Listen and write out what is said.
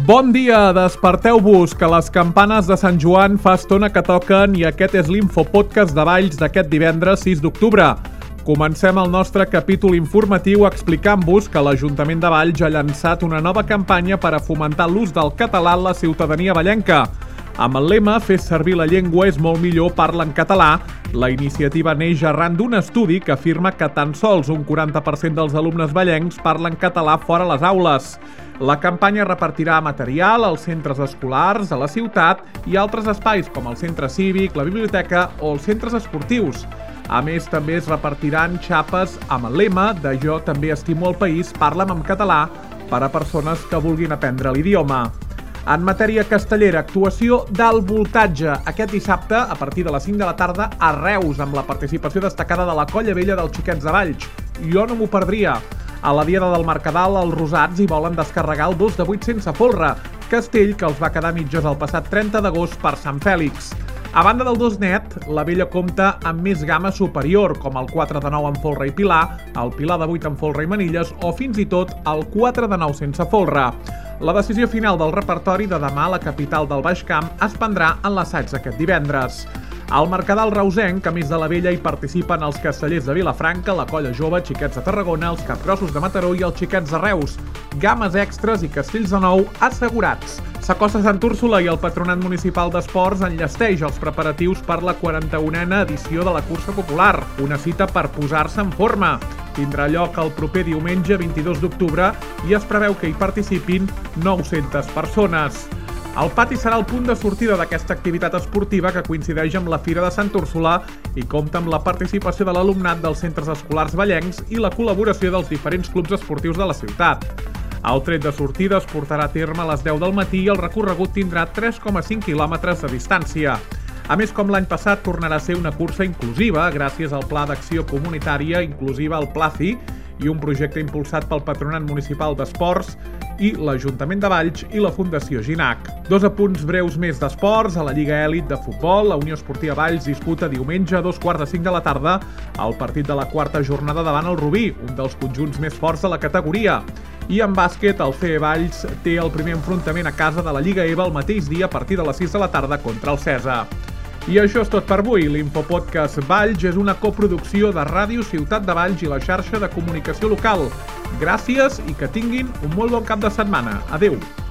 Bon dia, desperteu-vos, que les campanes de Sant Joan fa estona que toquen i aquest és l'Infopodcast de Valls d'aquest divendres 6 d'octubre. Comencem el nostre capítol informatiu explicant-vos que l'Ajuntament de Valls ha llançat una nova campanya per a fomentar l'ús del català en la ciutadania vallenca. Amb el lema «Fes servir la llengua és molt millor, parla en català», la iniciativa neix arran d'un estudi que afirma que tan sols un 40% dels alumnes vallencs parlen català fora les aules. La campanya repartirà material als centres escolars, a la ciutat i altres espais com el centre cívic, la biblioteca o els centres esportius. A més, també es repartiran xapes amb el lema de «Jo també estimo el país, parla'm en català» per a persones que vulguin aprendre l'idioma. En matèria castellera, actuació d'alt voltatge aquest dissabte a partir de les 5 de la tarda a Reus, amb la participació destacada de la Colla Vella dels Xiquets de Valls. Jo no m'ho perdria. A la Diada del Mercadal, els rosats hi volen descarregar el 2 de 8 sense folre, castell que els va quedar mitjos el passat 30 d'agost per Sant Fèlix. A banda del 2 net, la Vella compta amb més gamma superior, com el 4 de 9 amb folre i pilar, el pilar de 8 amb folre i manilles o fins i tot el 4 de 9 sense folre. La decisió final del repertori de demà a la capital del Baix Camp es prendrà en l'assaig d'aquest divendres. Al Mercadal reusenc, a més de la Vella, hi participen els castellers de Vilafranca, la Colla Jove, Xiquets de Tarragona, els Capgrossos de Mataró i els Xiquets de Reus. Games extres i castells de nou assegurats. S'acosta Sant Úrsula i el Patronat Municipal d'Esports enllesteix els preparatius per la 41a edició de la Cursa Popular, una cita per posar-se en forma. Tindrà lloc el proper diumenge 22 d'octubre i es preveu que hi participin 900 persones. El pati serà el punt de sortida d'aquesta activitat esportiva que coincideix amb la Fira de Sant Úrsula i compta amb la participació de l'alumnat dels centres escolars vallencs i la col·laboració dels diferents clubs esportius de la ciutat. El tret de sortida es portarà a terme a les 10 del matí i el recorregut tindrà 3,5 quilòmetres de distància. A més, com l'any passat, tornarà a ser una cursa inclusiva gràcies al Pla d'Acció Comunitària Inclusiva, el PLACI, i un projecte impulsat pel Patronat Municipal d'Esports i l'Ajuntament de Valls i la Fundació Ginac. Dos apunts breus més d'esports. A la Lliga Elit de Futbol, la Unió Esportiva Valls disputa diumenge a 2:45 de la tarda el partit de la quarta jornada davant el Rubí, un dels conjunts més forts de la categoria. I en bàsquet, el CE Valls té el primer enfrontament a casa de la Lliga EVA el mateix dia a partir de les 6 de la tarda contra el Cesa. I això és tot per avui. L'Infopodcast Valls és una coproducció de Ràdio Ciutat de Valls i la xarxa de comunicació local. Gràcies i que tinguin un molt bon cap de setmana. Adéu!